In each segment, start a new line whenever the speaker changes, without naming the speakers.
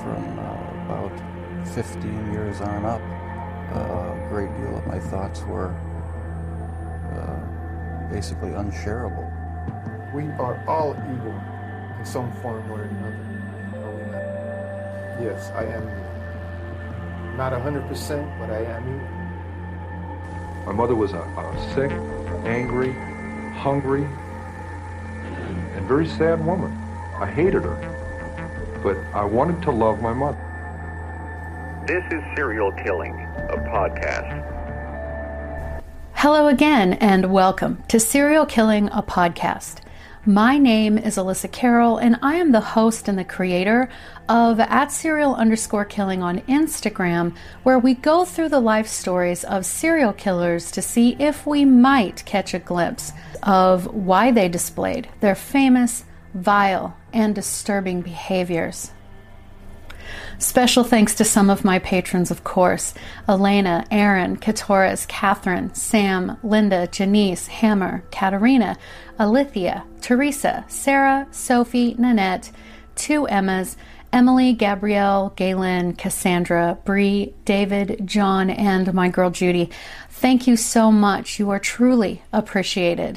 from about 15 years on up, a great deal of my thoughts were basically unshareable.
We are all evil in some form or another. Yes, I am evil. Not 100%, but I am evil.
My mother was a sick, angry, hungry, and very sad woman. I hated her, but I wanted to love my mother.
This is Serial Killing, a podcast.
Hello again, and welcome to Serial Killing, a podcast. My name is Alyssa Carroll, and I am the host and the creator of @serial_killing on Instagram, where we go through the life stories of serial killers to see if we might catch a glimpse of why they displayed their famous, vile, and disturbing behaviors. Special thanks to some of my patrons, of course: Elena, Aaron, Katoris, Catherine, Sam, Linda, Janice, Hammer, Katarina, Alithia, Teresa, Sarah, Sophie, Nanette, two Emmas, Emily, Gabrielle, Galen, Cassandra, Bree, David, John, and my girl Judy. Thank you so much. You are truly appreciated.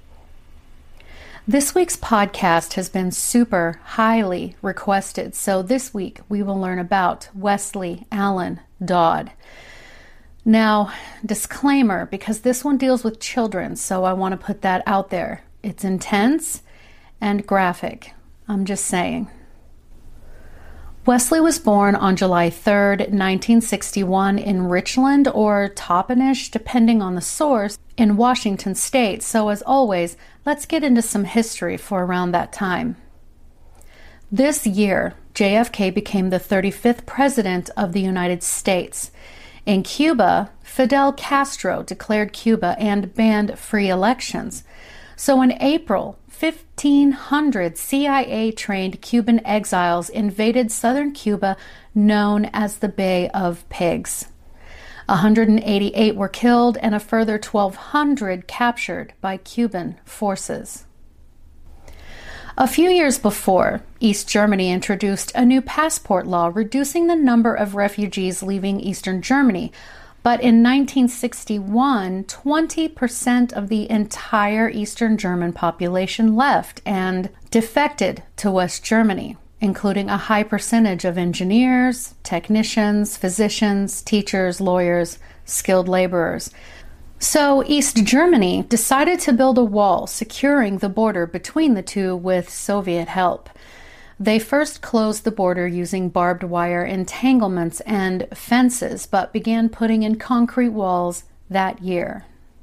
This week's podcast has been super highly requested, so this week we will learn about Wesley Allen Dodd. Now, disclaimer, because this one deals with children, so I want to put that out there. It's intense and graphic. I'm just saying. Wesley was born on July 3rd, 1961 in Richland or Toppenish, depending on the source, in Washington State. So as always, let's get into some history for around that time. This year, JFK became the 35th president of the United States. In Cuba, Fidel Castro declared Cuba and banned free elections. So in April, 1,500 CIA-trained Cuban exiles invaded southern Cuba, known as the Bay of Pigs. 188 were killed and a further 1,200 captured by Cuban forces. A few years before, East Germany introduced a new passport law reducing the number of refugees leaving Eastern Germany. But in 1961, 20% of the entire Eastern German population left and defected to West Germany, including a high percentage of engineers, technicians, physicians, teachers, lawyers, skilled laborers. So East Germany decided to build a wall securing the border between the two with Soviet help. They first closed the border using barbed wire entanglements and fences, but began putting in concrete walls that year.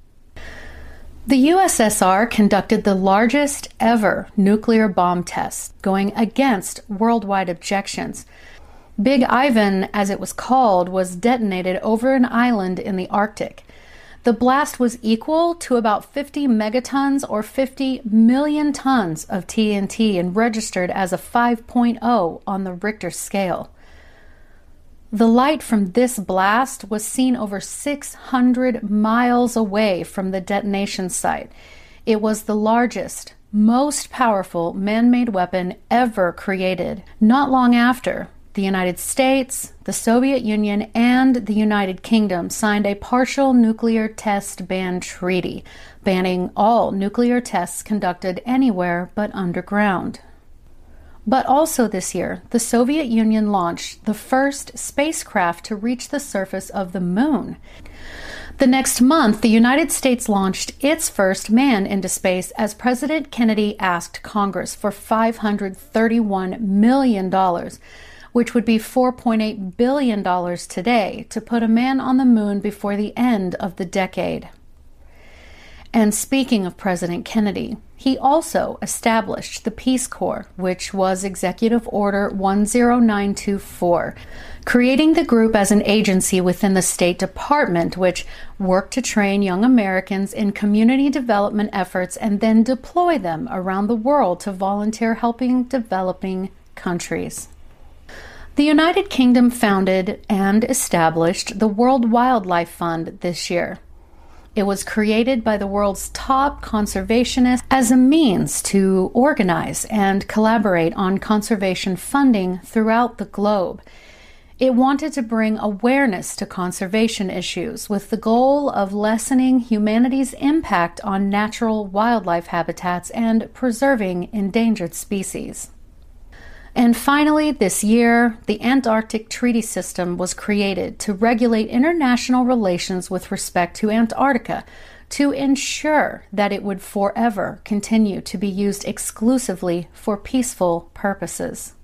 The USSR conducted the largest ever nuclear bomb test, going against worldwide objections. Big Ivan, as it was called, was detonated over an island in the Arctic. The blast was equal to about 50 megatons or 50 million tons of TNT and registered as a 5.0 on the Richter scale. The light from this blast was seen over 600 miles away from the detonation site. It was the largest, most powerful man-made weapon ever created. Not long after, the United States, the Soviet Union, and the United Kingdom signed a partial nuclear test ban treaty, banning all nuclear tests conducted anywhere but underground. But also this year, the Soviet Union launched the first spacecraft to reach the surface of the moon. The next month, the United States launched its first man into space as President Kennedy asked Congress for $531 million, which would be $4.8 billion today, to put a man on the moon before the end of the decade. And speaking of President Kennedy, he also established the Peace Corps, which was Executive Order 10924, creating the group as an agency within the State Department, which worked to train young Americans in community development efforts and then deploy them around the world to volunteer helping developing countries. The United Kingdom founded and established the World Wildlife Fund this year. It was created by the world's top conservationists as a means to organize and collaborate on conservation funding throughout the globe. It wanted to bring awareness to conservation issues with the goal of lessening humanity's impact on natural wildlife habitats and preserving endangered species. And finally, this year, the Antarctic Treaty System was created to regulate international relations with respect to Antarctica, to ensure that it would forever continue to be used exclusively for peaceful purposes.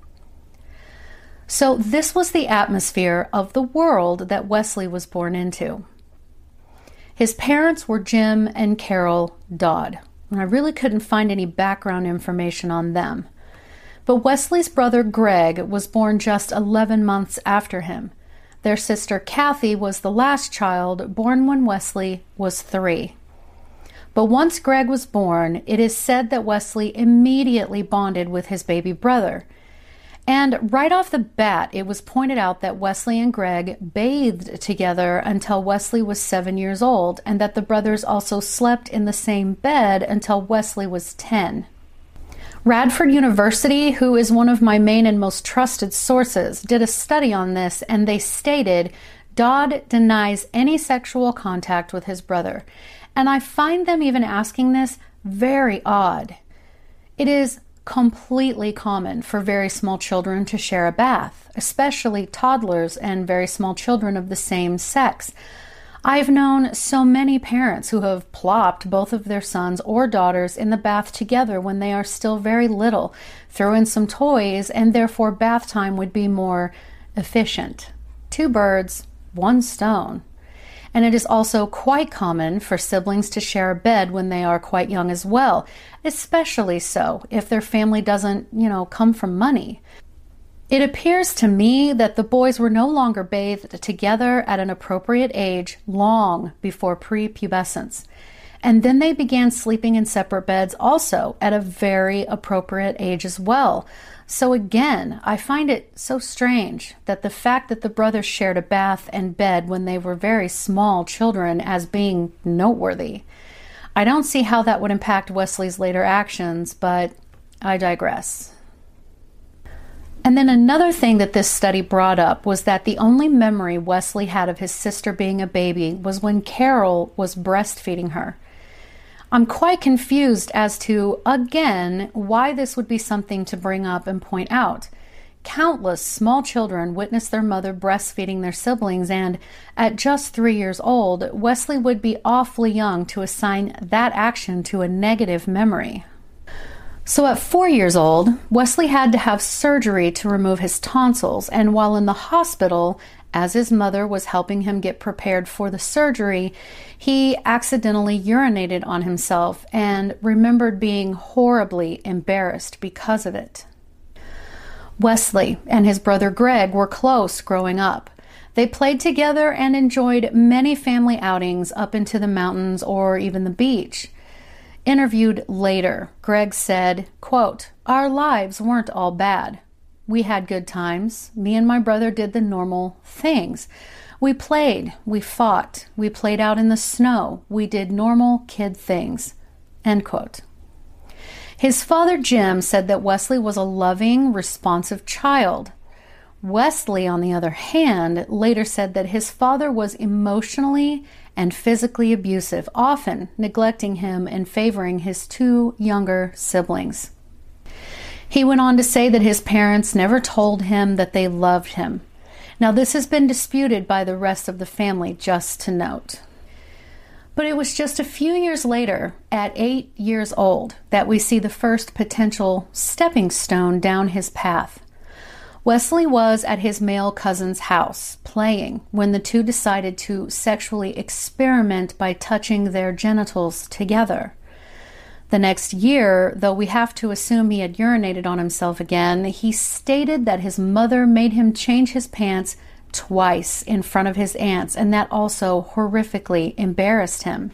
So this was the atmosphere of the world that Wesley was born into. His parents were Jim and Carol Dodd, and I really couldn't find any background information on them. But Wesley's brother Greg was born just 11 months after him. Their sister Kathy was the last child, born when Wesley was 3. But once Greg was born, it is said that Wesley immediately bonded with his baby brother. And right off the bat, it was pointed out that Wesley and Greg bathed together until Wesley was 7 years old, and that the brothers also slept in the same bed until Wesley was 10. Radford University, who is one of my main and most trusted sources, did a study on this, and they stated Dodd denies any sexual contact with his brother. And I find them even asking this very odd. It is completely common for very small children to share a bath, especially toddlers and very small children of the same sex. I've known so many parents who have plopped both of their sons or daughters in the bath together when they are still very little, throw in some toys, and therefore bath time would be more efficient. 2 birds, 1 stone. And it is also quite common for siblings to share a bed when they are quite young as well, especially so if their family doesn't, come from money. It appears to me that the boys were no longer bathed together at an appropriate age long before prepubescence. And then they began sleeping in separate beds also at a very appropriate age as well. So again, I find it so strange that the fact that the brothers shared a bath and bed when they were very small children as being noteworthy. I don't see how that would impact Wesley's later actions, but I digress. And then another thing that this study brought up was that the only memory Wesley had of his sister being a baby was when Carol was breastfeeding her. I'm quite confused as to, again, why this would be something to bring up and point out. Countless small children witnessed their mother breastfeeding their siblings, and at just 3 years old, Wesley would be awfully young to assign that action to a negative memory. So at 4 years old, Wesley had to have surgery to remove his tonsils, and while in the hospital, as his mother was helping him get prepared for the surgery, he accidentally urinated on himself and remembered being horribly embarrassed because of it. Wesley and his brother Greg were close growing up. They played together and enjoyed many family outings up into the mountains or even the beach. Interviewed later, Greg said, quote, "Our lives weren't all bad. We had good times. Me and my brother did the normal things. We played, we fought, we played out in the snow. We did normal kid things." End quote. His father, Jim, said that Wesley was a loving, responsive child. Wesley, on the other hand, later said that his father was emotionally and physically abusive, often neglecting him and favoring his 2 younger siblings. He went on to say that his parents never told him that they loved him. Now, this has been disputed by the rest of the family, just to note. But it was just a few years later, at 8 years old, that we see the first potential stepping stone down his path. Wesley was at his male cousin's house playing when the two decided to sexually experiment by touching their genitals together. The next year, though we have to assume he had urinated on himself again, he stated that his mother made him change his pants twice in front of his aunts, and that also horrifically embarrassed him.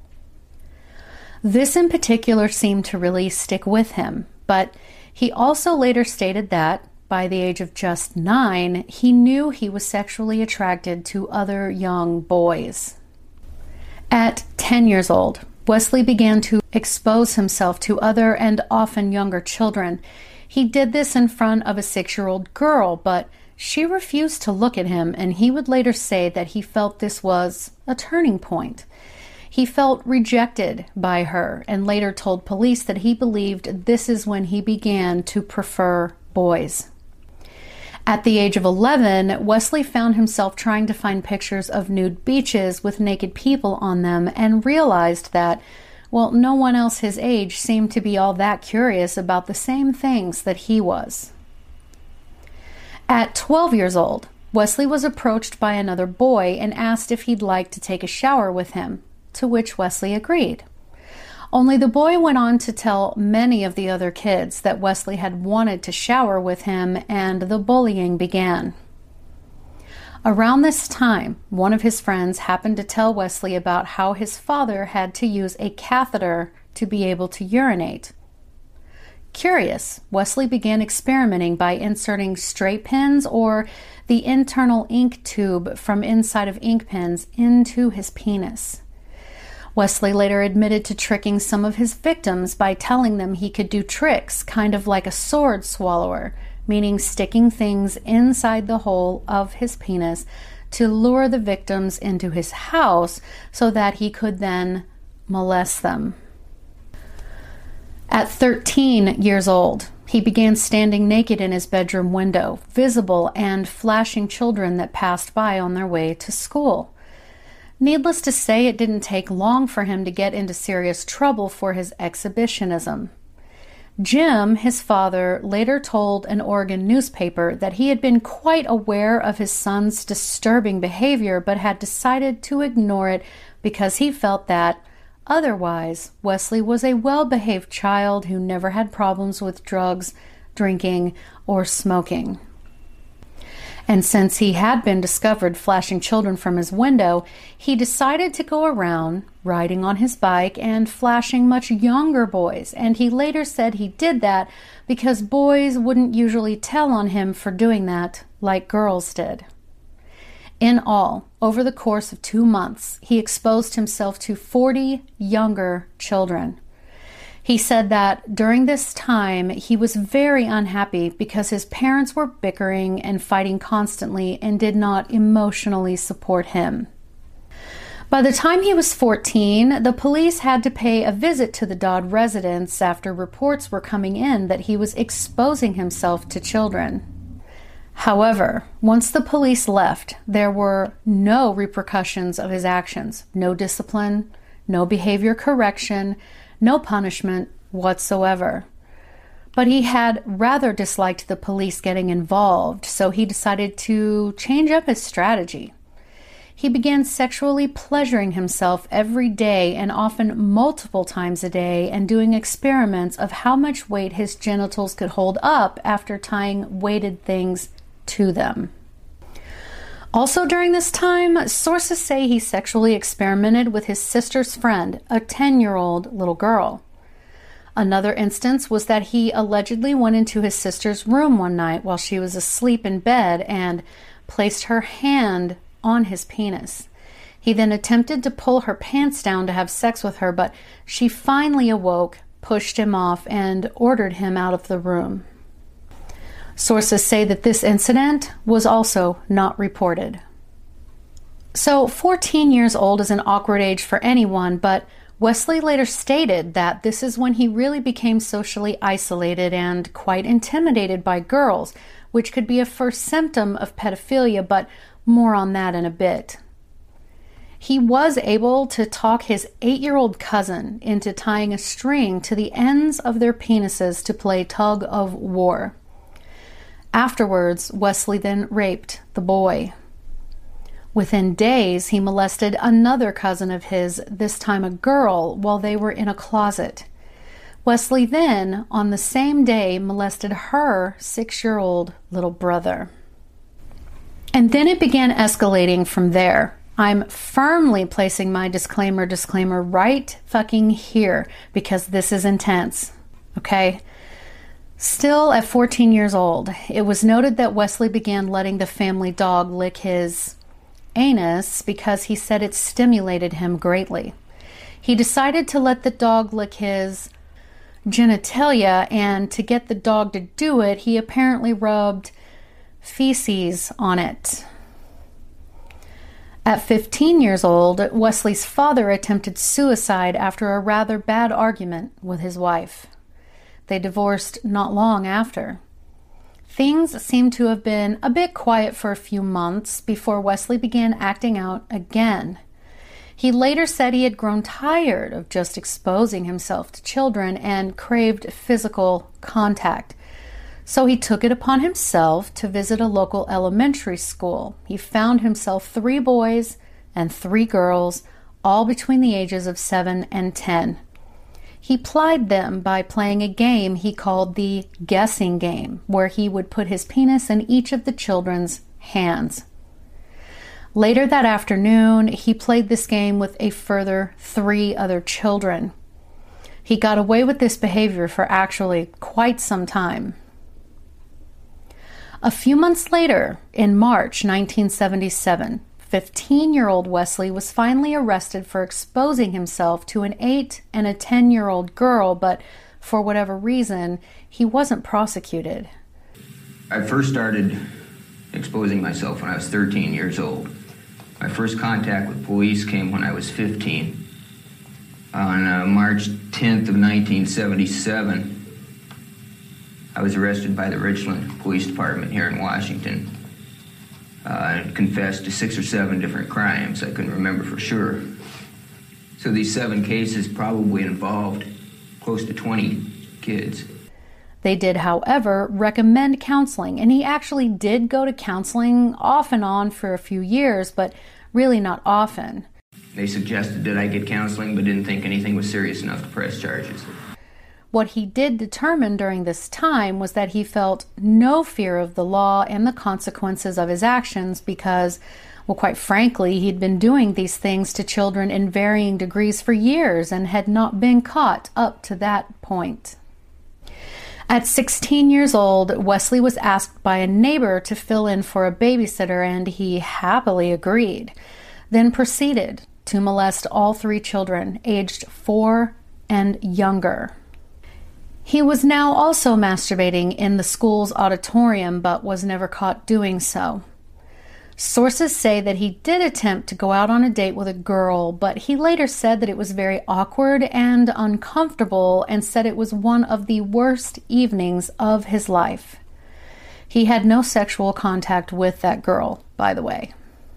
This in particular seemed to really stick with him, but he also later stated that, by the age of just 9, he knew he was sexually attracted to other young boys. At 10 years old, Wesley began to expose himself to other and often younger children. He did this in front of a 6-year-old girl, but she refused to look at him, and he would later say that he felt this was a turning point. He felt rejected by her and later told police that he believed this is when he began to prefer boys. At the age of 11, Wesley found himself trying to find pictures of nude beaches with naked people on them and realized that, well, no one else his age seemed to be all that curious about the same things that he was. At 12 years old, Wesley was approached by another boy and asked if he'd like to take a shower with him, to which Wesley agreed. Only the boy went on to tell many of the other kids that Wesley had wanted to shower with him, and the bullying began. Around this time, one of his friends happened to tell Wesley about how his father had to use a catheter to be able to urinate. Curious, Wesley began experimenting by inserting straight pins or the internal ink tube from inside of ink pens into his penis. Wesley later admitted to tricking some of his victims by telling them he could do tricks, kind of like a sword swallower, meaning sticking things inside the hole of his penis to lure the victims into his house so that he could then molest them. At 13 years old, he began standing naked in his bedroom window, visible and flashing children that passed by on their way to school. Needless to say, it didn't take long for him to get into serious trouble for his exhibitionism. Jim, his father, later told an Oregon newspaper that he had been quite aware of his son's disturbing behavior, but had decided to ignore it because he felt that, otherwise, Wesley was a well-behaved child who never had problems with drugs, drinking, or smoking. And since he had been discovered flashing children from his window, he decided to go around riding on his bike and flashing much younger boys. And he later said he did that because boys wouldn't usually tell on him for doing that like girls did. In all, over the course of 2 months, he exposed himself to 40 younger children. He said that during this time, he was very unhappy because his parents were bickering and fighting constantly and did not emotionally support him. By the time he was 14, the police had to pay a visit to the Dodd residence after reports were coming in that he was exposing himself to children. However, once the police left, there were no repercussions of his actions, no discipline, no behavior correction, no punishment whatsoever. But he had rather disliked the police getting involved, so he decided to change up his strategy. He began sexually pleasuring himself every day and often multiple times a day, and doing experiments of how much weight his genitals could hold up after tying weighted things to them. Also during this time, sources say he sexually experimented with his sister's friend, a 10-year-old little girl. Another instance was that he allegedly went into his sister's room one night while she was asleep in bed and placed her hand on his penis. He then attempted to pull her pants down to have sex with her, but she finally awoke, pushed him off, and ordered him out of the room. Sources say that this incident was also not reported. So 14 years old is an awkward age for anyone, but Wesley later stated that this is when he really became socially isolated and quite intimidated by girls, which could be a first symptom of pedophilia, but more on that in a bit. He was able to talk his 8-year-old cousin into tying a string to the ends of their penises to play tug of war. Afterwards, Wesley then raped the boy. Within days, he molested another cousin of his, this time a girl, while they were in a closet. Wesley then, on the same day, molested her 6-year-old little brother. And then it began escalating from there. I'm firmly placing my disclaimer right fucking here because this is intense, okay? Still, at 14 years old, it was noted that Wesley began letting the family dog lick his anus because he said it stimulated him greatly. He decided to let the dog lick his genitalia, and to get the dog to do it, he apparently rubbed feces on it. At 15 years old, Wesley's father attempted suicide after a rather bad argument with his wife. They divorced not long after. Things seem to have been a bit quiet for a few months before Wesley began acting out again. He later said he had grown tired of just exposing himself to children and craved physical contact. So he took it upon himself to visit a local elementary school. He found himself 3 boys and 3 girls, all between the ages of 7 and 10. He plied them by playing a game he called the guessing game, where he would put his penis in each of the children's hands. Later that afternoon, he played this game with a further 3 other children. He got away with this behavior for actually quite some time. A few months later, in March 1977, 15-year-old Wesley was finally arrested for exposing himself to an 8 and a 10-year-old girl, but for whatever reason, he wasn't prosecuted.
I first started exposing myself when I was 13 years old. My first contact with police came when I was 15. On March 10th of 1977, I was arrested by the Richland Police Department here in Washington. I confessed to 6 or 7 different crimes. I couldn't remember for sure. So these 7 cases probably involved close to 20 kids.
They did, however, recommend counseling, and he actually did go to counseling off and on for a few years, but really not often.
They suggested that I get counseling, but didn't think anything was serious enough to press charges.
What he did determine during this time was that he felt no fear of the law and the consequences of his actions because, well, quite frankly, he'd been doing these things to children in varying degrees for years and had not been caught up to that point. At 16 years old, Wesley was asked by a neighbor to fill in for a babysitter, and he happily agreed, then proceeded to molest all 3 children, aged 4 and younger. He was now also masturbating in the school's auditorium, but was never caught doing so. Sources say that he did attempt to go out on a date with a girl, but he later said that it was very awkward and uncomfortable and said it was one of the worst evenings of his life. He had no sexual contact with that girl, by the way.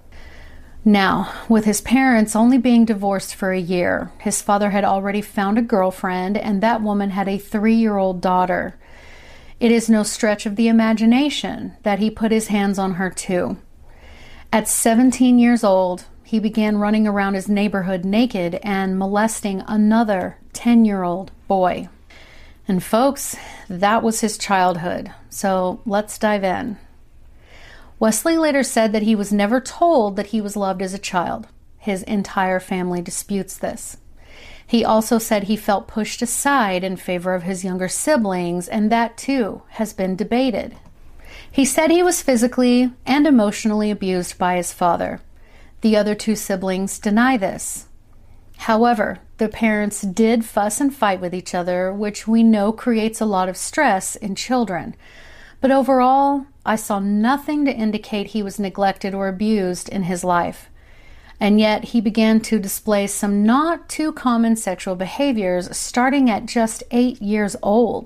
Now, with his parents only being divorced for a year, his father had already found a girlfriend, and that woman had a 3-year-old daughter. It is no stretch of the imagination that he put his hands on her too. At 17 years old, he began running around his neighborhood naked and molesting another 10-year-old boy. And folks, that was his childhood. So let's dive in. Wesley later said that he was never told that he was loved as a child. His entire family disputes this. He also said he felt pushed aside in favor of his younger siblings, and that too has been debated. He said he was physically and emotionally abused by his father. The other 2 siblings deny this. However, the parents did fuss and fight with each other, which we know creates a lot of stress in children. But overall, I saw nothing to indicate he was neglected or abused in his life. And yet he began to display some not too common sexual behaviors starting at just 8 years old.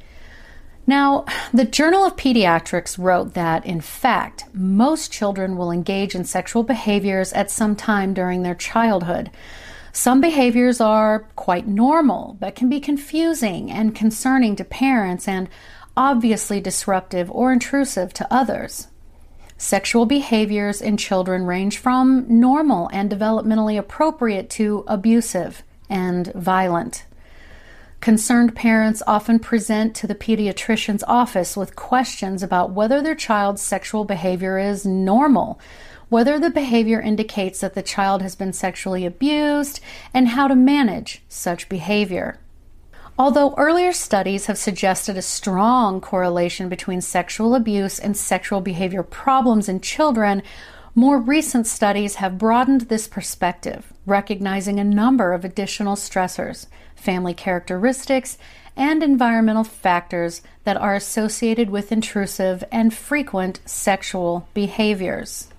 Now, the Journal of Pediatrics wrote that, in fact, most children will engage in sexual behaviors at some time during their childhood. Some behaviors are quite normal, but can be confusing and concerning to parents and obviously disruptive or intrusive to others. Sexual behaviors in children range from normal and developmentally appropriate to abusive and violent. Concerned parents often present to the pediatrician's office with questions about whether their child's sexual behavior is normal, whether the behavior indicates that the child has been sexually abused, and how to manage such behavior. Although earlier studies have suggested a strong correlation between sexual abuse and sexual behavior problems in children, More recent studies have broadened this perspective, recognizing a number of additional stressors, family characteristics, and environmental factors that are associated with intrusive and frequent sexual behaviors.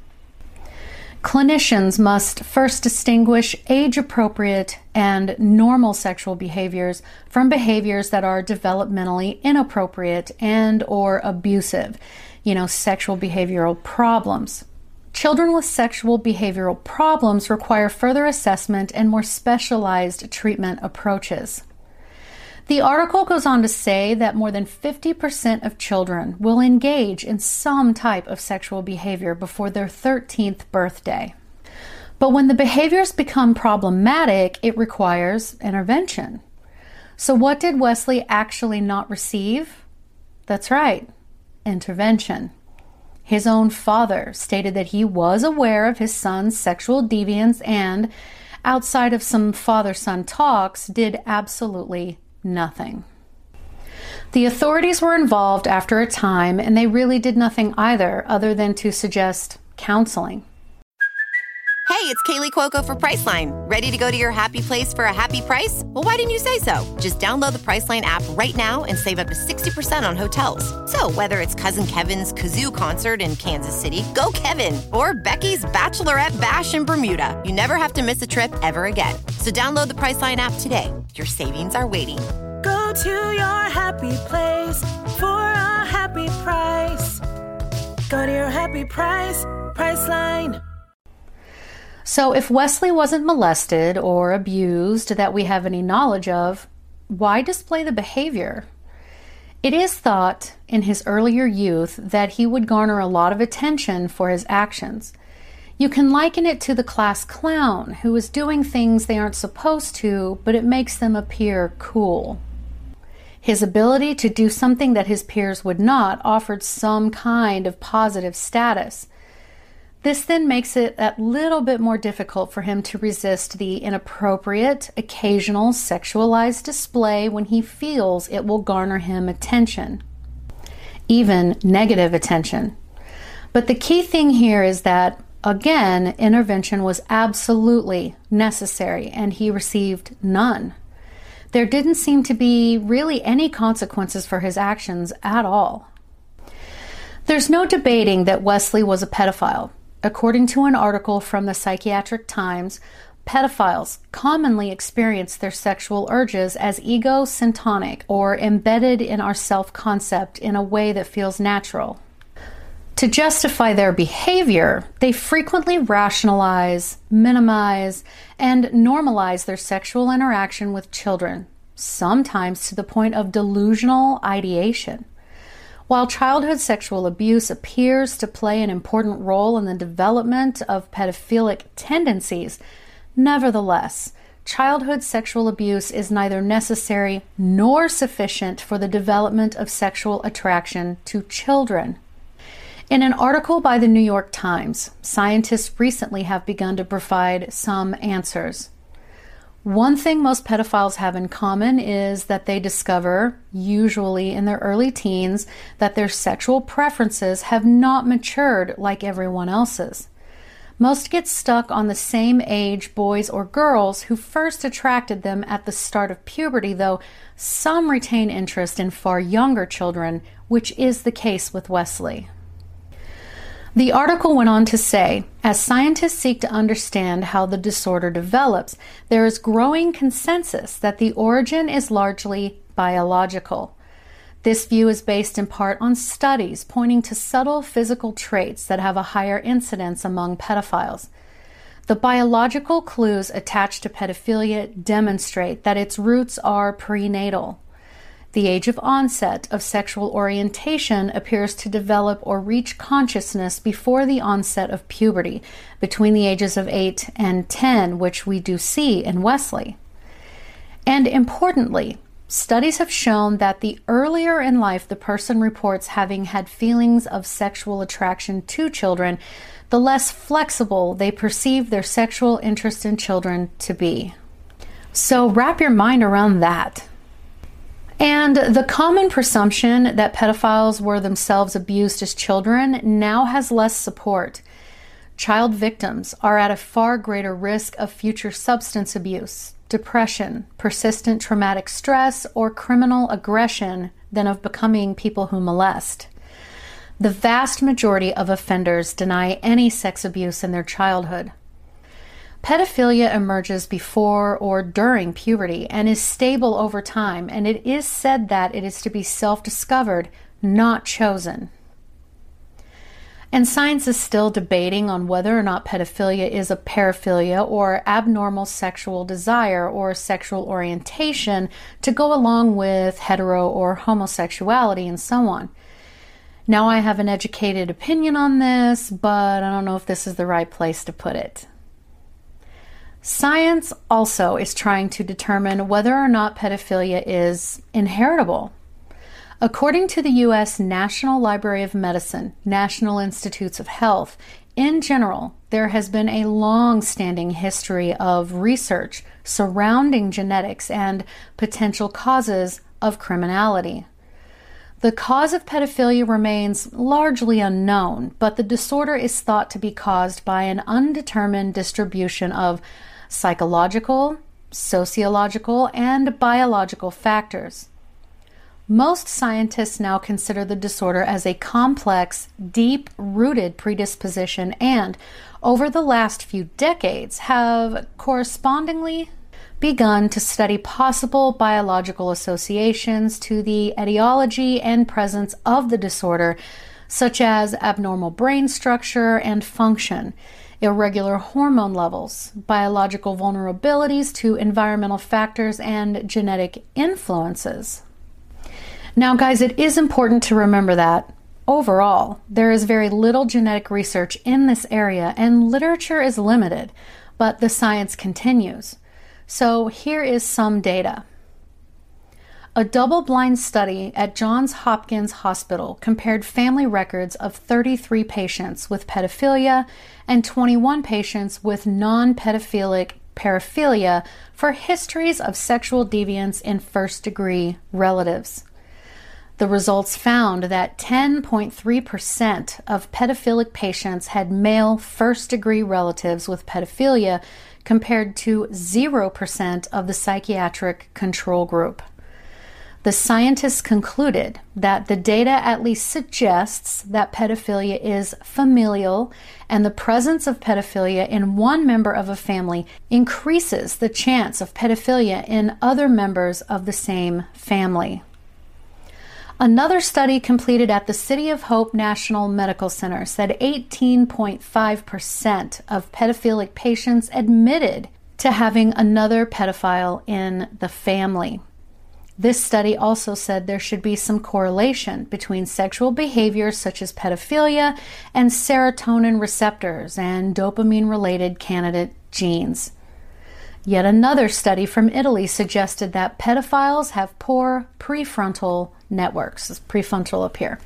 Clinicians must first distinguish age-appropriate and normal sexual behaviors from behaviors that are developmentally inappropriate and or abusive, sexual behavioral problems. Children with sexual behavioral problems require further assessment and more specialized treatment approaches. The article goes on to say that more than 50% of children will engage in some type of sexual behavior before their 13th birthday. But when the behaviors become problematic, it requires intervention. So what did Wesley actually not receive? That's right, intervention. His own father stated that he was aware of his son's sexual deviance and, outside of some father-son talks, did absolutely nothing. The authorities were involved after a time, and they really did nothing either, other than to suggest counseling.
Hey, it's Kaylee Cuoco for Priceline. Ready to go to your happy place for a happy price? Well, why didn't you say so? Just download the Priceline app right now and save up to 60% on hotels. So whether it's Cousin Kevin's Kazoo Concert in Kansas City, go Kevin, or Becky's Bachelorette Bash in Bermuda, you never have to miss a trip ever again. So download the Priceline app today. Your savings are waiting.
Go to your happy place for a happy price. Go to your happy price, Priceline.
So if Wesley wasn't molested or abused that we have any knowledge of, why display the behavior? It is thought in his earlier youth that he would garner a lot of attention for his actions. You can liken it to the class clown who is doing things they aren't supposed to, but it makes them appear cool. His ability to do something that his peers would not offered some kind of positive status. This then makes it a little bit more difficult for him to resist the inappropriate, occasional sexualized display when he feels it will garner him attention, even negative attention. But the key thing here is that, again, intervention was absolutely necessary, and he received none. There didn't seem to be really any consequences for his actions at all. There's no debating that Wesley was a pedophile. According to an article from the Psychiatric Times, pedophiles commonly experience their sexual urges as ego-syntonic or embedded in our self-concept in a way that feels natural. To justify their behavior, they frequently rationalize, minimize, and normalize their sexual interaction with children, sometimes to the point of delusional ideation. While childhood sexual abuse appears to play an important role in the development of pedophilic tendencies, nevertheless, childhood sexual abuse is neither necessary nor sufficient for the development of sexual attraction to children. In an article by the New York Times, scientists recently have begun to provide some answers. One thing most pedophiles have in common is that they discover, usually in their early teens, that their sexual preferences have not matured like everyone else's. Most get stuck on the same age boys or girls who first attracted them at the start of puberty, though some retain interest in far younger children, which is the case with Wesley. The article went on to say, as scientists seek to understand how the disorder develops, there is growing consensus that the origin is largely biological. This view is based in part on studies pointing to subtle physical traits that have a higher incidence among pedophiles. The biological clues attached to pedophilia demonstrate that its roots are prenatal. The age of onset of sexual orientation appears to develop or reach consciousness before the onset of puberty, between the ages of 8 and 10, which we do see in Wesley. And importantly, studies have shown that the earlier in life the person reports having had feelings of sexual attraction to children, the less flexible they perceive their sexual interest in children to be. So wrap your mind around that. And the common presumption that pedophiles were themselves abused as children now has less support. Child victims are at a far greater risk of future substance abuse, depression, persistent traumatic stress, or criminal aggression than of becoming people who molest. The vast majority of offenders deny any sex abuse in their childhood. Pedophilia emerges before or during puberty and is stable over time, and it is said that it is to be self-discovered, not chosen. And science is still debating on whether or not pedophilia is a paraphilia or abnormal sexual desire or sexual orientation to go along with hetero or homosexuality and so on. Now, I have an educated opinion on this, but I don't know if this is the right place to put it. Science also is trying to determine whether or not pedophilia is inheritable. According to the U.S. National Library of Medicine, National Institutes of Health, in general, there has been a long-standing history of research surrounding genetics and potential causes of criminality. The cause of pedophilia remains largely unknown, but the disorder is thought to be caused by an undetermined distribution of psychological, sociological, and biological factors. Most scientists now consider the disorder as a complex, deep-rooted predisposition and, over the last few decades, have correspondingly begun to study possible biological associations to the etiology and presence of the disorder, such as abnormal brain structure and function, irregular hormone levels, biological vulnerabilities to environmental factors, and genetic influences. Now, guys, it is important to remember that, overall, there is very little genetic research in this area and literature is limited, but the science continues. So here is some data. A double-blind study at Johns Hopkins Hospital compared family records of 33 patients with pedophilia and 21 patients with non-pedophilic paraphilia for histories of sexual deviance in first-degree relatives. The results found that 10.3% of pedophilic patients had male first-degree relatives with pedophilia compared to 0% of the psychiatric control group. The scientists concluded that the data at least suggests that pedophilia is familial, and the presence of pedophilia in one member of a family increases the chance of pedophilia in other members of the same family. Another study completed at the City of Hope National Medical Center said 18.5% of pedophilic patients admitted to having another pedophile in the family. This study also said there should be some correlation between sexual behaviors such as pedophilia and serotonin receptors and dopamine-related candidate genes. Yet another study from Italy suggested that pedophiles have poor prefrontal networks. It's prefrontal up here.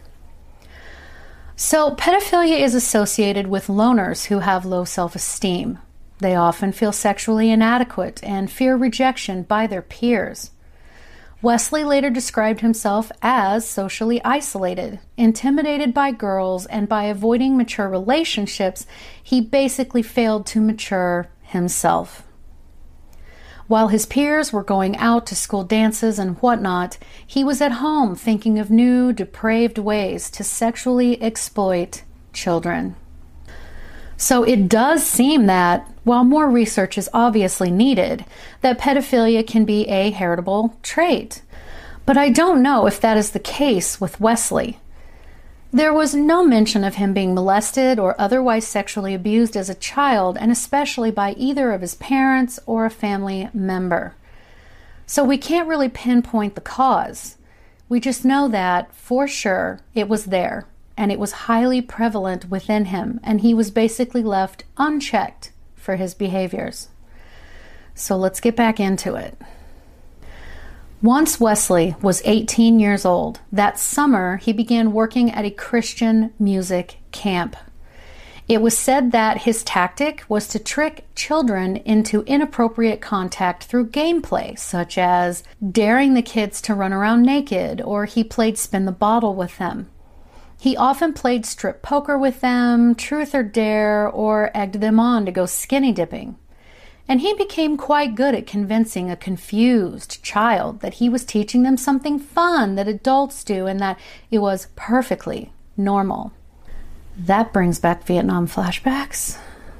So pedophilia is associated with loners who have low self-esteem. They often feel sexually inadequate and fear rejection by their peers. Wesley later described himself as socially isolated, intimidated by girls, and by avoiding mature relationships, he basically failed to mature himself. While his peers were going out to school dances and whatnot, he was at home thinking of new, depraved ways to sexually exploit children. So it does seem that, while more research is obviously needed, that pedophilia can be a heritable trait. But I don't know if that is the case with Wesley. There was no mention of him being molested or otherwise sexually abused as a child, and especially by either of his parents or a family member. So we can't really pinpoint the cause. We just know that, for sure, it was there, and it was highly prevalent within him, and he was basically left unchecked for his behaviors. So let's get back into it. Once Wesley was 18 years old, that summer he began working at a Christian music camp. It was said that his tactic was to trick children into inappropriate contact through gameplay, such as daring the kids to run around naked, or he played spin the bottle with them. He often played strip poker with them, truth or dare, or egged them on to go skinny dipping. And he became quite good at convincing a confused child that he was teaching them something fun that adults do and that it was perfectly normal. That brings back Vietnam flashbacks.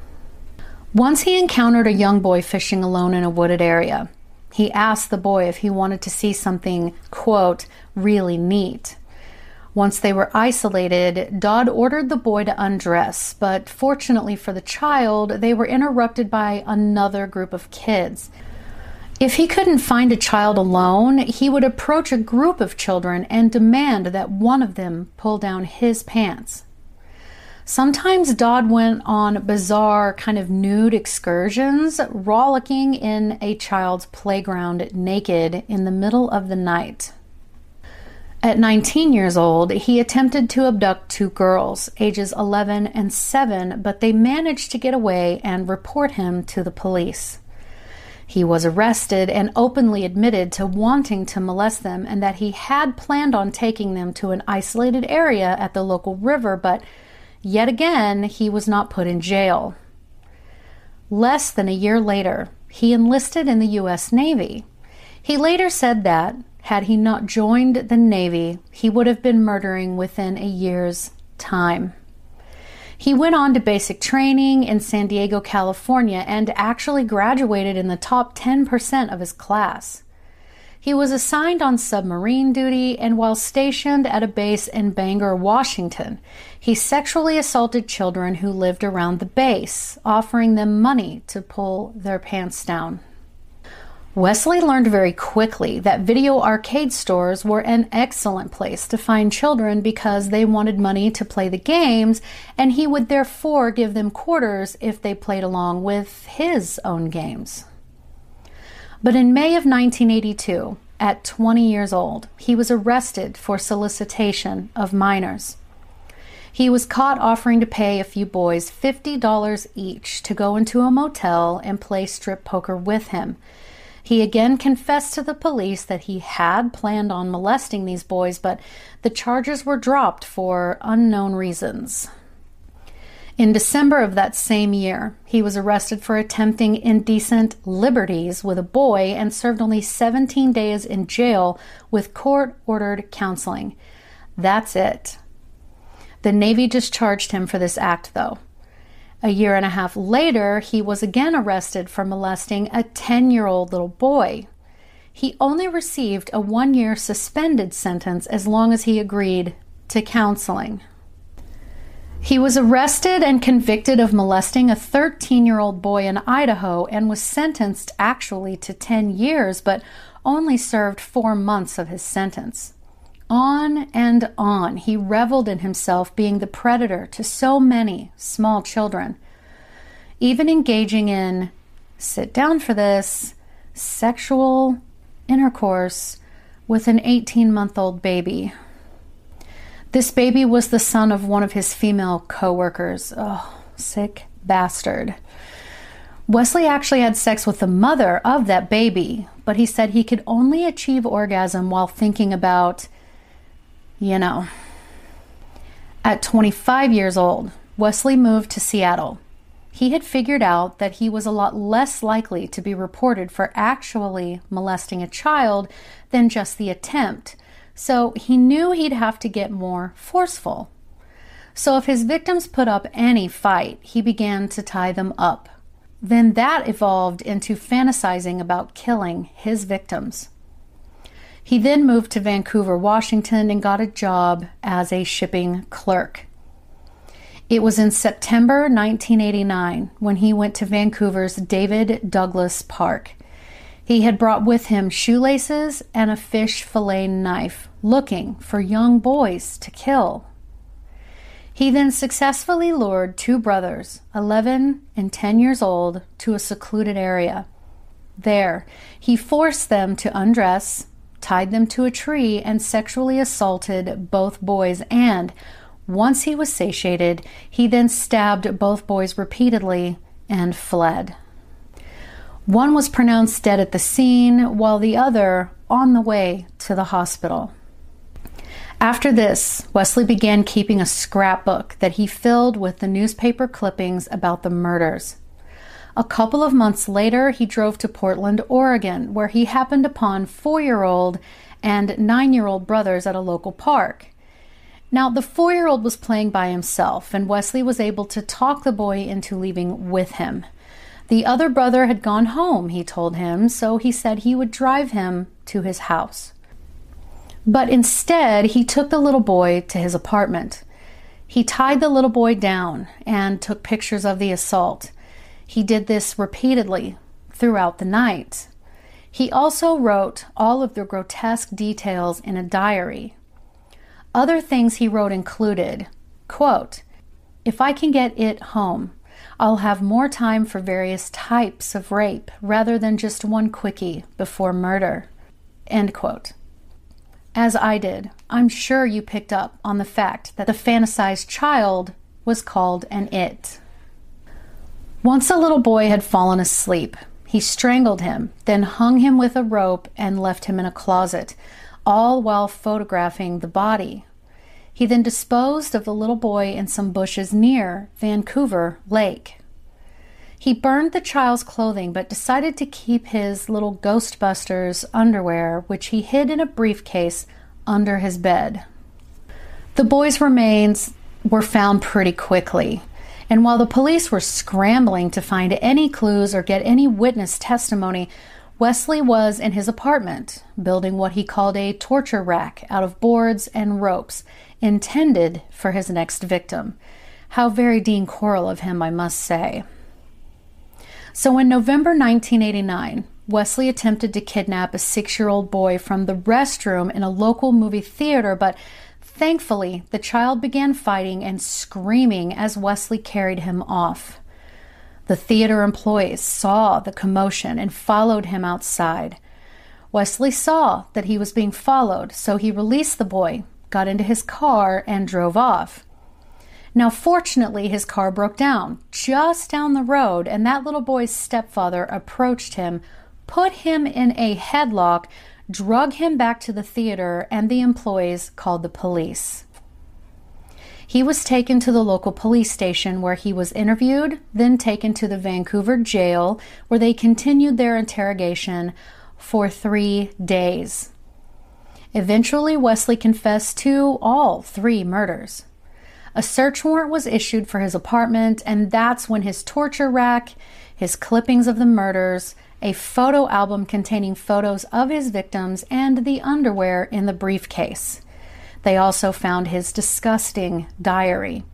Once he encountered a young boy fishing alone in a wooded area. He asked the boy if he wanted to see something, quote, really neat. Once they were isolated, Dodd ordered the boy to undress, but fortunately for the child, they were interrupted by another group of kids. If he couldn't find a child alone, he would approach a group of children and demand that one of them pull down his pants. Sometimes Dodd went on bizarre kind of nude excursions, rollicking in a child's playground naked in the middle of the night. At 19 years old, he attempted to abduct 2 girls, ages 11 and 7, but they managed to get away and report him to the police. He was arrested and openly admitted to wanting to molest them and that he had planned on taking them to an isolated area at the local river, but yet again, he was not put in jail. Less than a year later, he enlisted in the U.S. Navy. He later said that, had he not joined the Navy, he would have been murdering within a year's time. He went on to basic training in San Diego, California, and actually graduated in the top 10% of his class. He was assigned on submarine duty, and while stationed at a base in Bangor, Washington, he sexually assaulted children who lived around the base, offering them money to pull their pants down. Wesley learned very quickly that video arcade stores were an excellent place to find children because they wanted money to play the games, and he would therefore give them quarters if they played along with his own games. But in May of 1982, at 20 years old, he was arrested for solicitation of minors. He was caught offering to pay a few boys $50 each to go into a motel and play strip poker with him. He again confessed to the police that he had planned on molesting these boys, but the charges were dropped for unknown reasons. In December of that same year, he was arrested for attempting indecent liberties with a boy and served only 17 days in jail with court-ordered counseling. That's it. The Navy discharged him for this act, though. A year and a half later, he was again arrested for molesting a 10-year-old little boy. He only received a 1-year suspended sentence as long as he agreed to counseling. He was arrested and convicted of molesting a 13-year-old boy in Idaho and was sentenced actually to 10 years, but only served 4 months of his sentence. On and on, he reveled in himself being the predator to so many small children, even engaging in, sit down for this, sexual intercourse with an 18-month-old baby. This baby was the son of one of his female co-workers. Oh, sick bastard. Wesley actually had sex with the mother of that baby, but he said he could only achieve orgasm while thinking about, At 25 years old, Wesley moved to Seattle. He had figured out that he was a lot less likely to be reported for actually molesting a child than just the attempt, so he knew he'd have to get more forceful. So if his victims put up any fight, he began to tie them up. Then that evolved into fantasizing about killing his victims. He then moved to Vancouver, Washington, and got a job as a shipping clerk. It was in September 1989 when he went to Vancouver's David Douglas Park. He had brought with him shoelaces and a fish fillet knife, looking for young boys to kill. He then successfully lured 2 brothers, 11 and 10 years old, to a secluded area. There, he forced them to undress, tied them to a tree, and sexually assaulted both boys, and once he was satiated, he then stabbed both boys repeatedly and fled. One was pronounced dead at the scene, while the other on the way to the hospital. After this, Wesley began keeping a scrapbook that he filled with the newspaper clippings about the murders. A couple of months later, he drove to Portland, Oregon, where he happened upon 4-year-old and 9-year-old brothers at a local park. Now, the 4-year-old was playing by himself, and Wesley was able to talk the boy into leaving with him. The other brother had gone home, he told him, so he said he would drive him to his house. But instead, he took the little boy to his apartment. He tied the little boy down and took pictures of the assault. He did this repeatedly throughout the night. He also wrote all of the grotesque details in a diary. Other things he wrote included, quote, "If I can get it home, I'll have more time for various types of rape rather than just one quickie before murder," end quote. As I did, I'm sure you picked up on the fact that the fantasized child was called an it. Once a little boy had fallen asleep, he strangled him, then hung him with a rope and left him in a closet, all while photographing the body. He then disposed of the little boy in some bushes near Vancouver Lake. He burned the child's clothing but decided to keep his little Ghostbusters underwear, which he hid in a briefcase under his bed. The boy's remains were found pretty quickly, and while the police were scrambling to find any clues or get any witness testimony, Wesley was in his apartment, building what he called a torture rack out of boards and ropes, intended for his next victim. How very Dean Corll of him, I must say. So in November 1989, Wesley attempted to kidnap a 6-year-old boy from the restroom in a local movie theater, but thankfully the child began fighting and screaming as Wesley carried him off. The theater employees saw the commotion and followed him outside. Wesley saw that he was being followed, so he released the boy, got into his car, and drove off. Now, fortunately, his car broke down just down the road, and that little boy's stepfather approached him, put him in a headlock, drug him back to the theater, and the employees called the police. He was taken to the local police station where he was interviewed, then taken to the Vancouver jail where they continued their interrogation for 3 days. Eventually, Wesley confessed to all 3 murders. A search warrant was issued for his apartment, and that's when his torture rack, his clippings of the murders, a photo album containing photos of his victims, and the underwear in the briefcase. They also found his disgusting diary.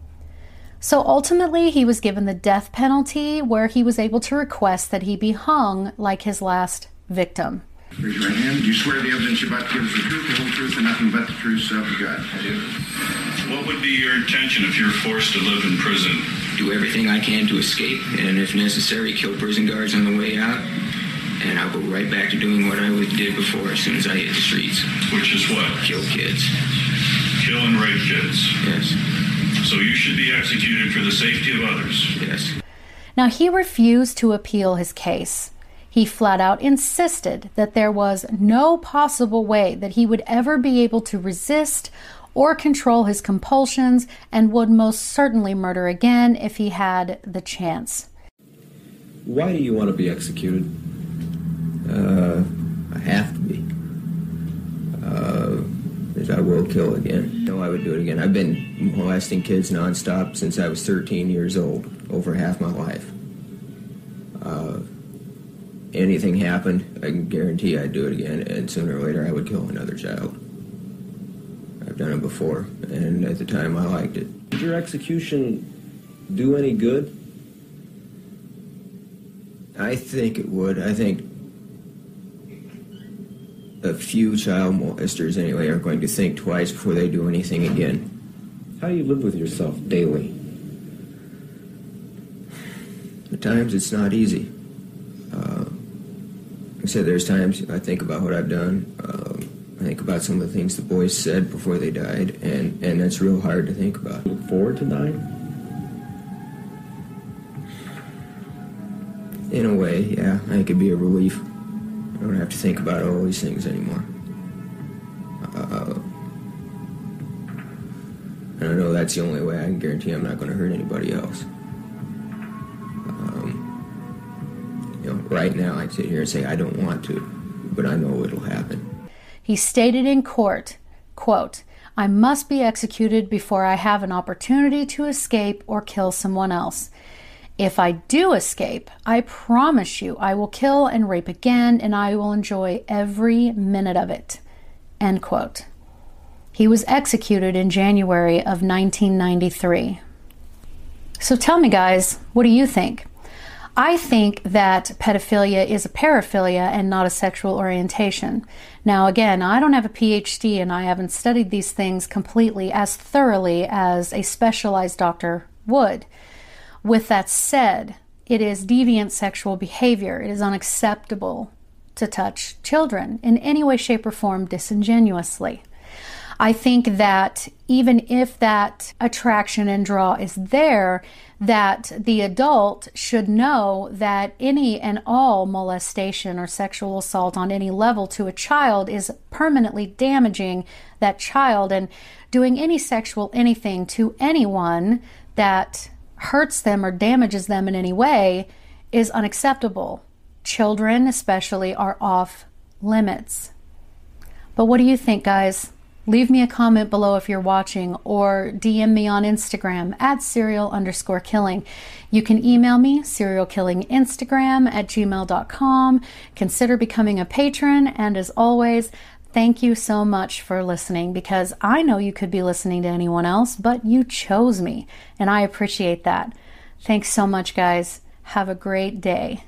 So ultimately, he was given the death penalty, where he was able to request that he be hung like his last victim.
Raise your right hand. Do you swear the evidence you're about to give us the truth, the whole truth, and nothing but the truth, so help you God?
I do. What would be your intention if you're forced to live in prison?
Do everything I can to escape, and if necessary, kill prison guards on the way out. And I'll go right back to doing what I did before as soon as I hit the streets.
Which is what?
Kill kids.
Kill and rape kids?
Yes.
So you should be executed for the safety of others?
Yes.
Now, he refused to appeal his case. He flat out insisted that there was no possible way that he would ever be able to resist or control his compulsions, and would most certainly murder again if he had the chance.
Why do you want to be executed?
I have to be. Because I will kill again. No, I would do it again. I've been molesting kids nonstop since I was 13 years old, over half my life. Anything happened, I can guarantee I'd do it again, and sooner or later I would kill another child. I've done it before, and at the time I liked it.
Did your execution do any good?
I think it would. I think a few child molesters anyway are going to think twice before they do anything again.
How do you live with yourself daily?
At times it's not easy. Like I said, there's times I think about what I've done. I think about some of the things the boys said before they died, and that's real hard to think about.
Look forward to dying?
In a way, yeah. I think it'd be a relief. I don't have to think about all these things anymore.
know that's the only way I can guarantee I'm not going to hurt anybody else. Right now I'd sit here and say I don't want to, but I know it'll happen.
He stated in court, quote, "I must be executed before I have an opportunity to escape or kill someone else. If I do escape, I promise you I will kill and rape again, and I will enjoy every minute of it." End quote. He was executed in January of 1993. So tell me, guys, what do you think? I think that pedophilia is a paraphilia and not a sexual orientation. Now, again, I don't have a PhD and I haven't studied these things completely as thoroughly as a specialized doctor would. With that said, it is deviant sexual behavior. It is unacceptable to touch children in any way, shape, or form disingenuously. I think that even if that attraction and draw is there, that the adult should know that any and all molestation or sexual assault on any level to a child is permanently damaging that child, and doing any sexual anything to anyone that hurts them or damages them in any way is unacceptable. Children especially are off limits. But what do you think, guys? Leave me a comment below if you're watching, or DM me on Instagram at serial_killing. You can email me, serialkillinginstagram@gmail.com. Consider becoming a patron, and as always, thank you so much for listening, because I know you could be listening to anyone else, but you chose me, and I appreciate that. Thanks so much, guys. Have a great day.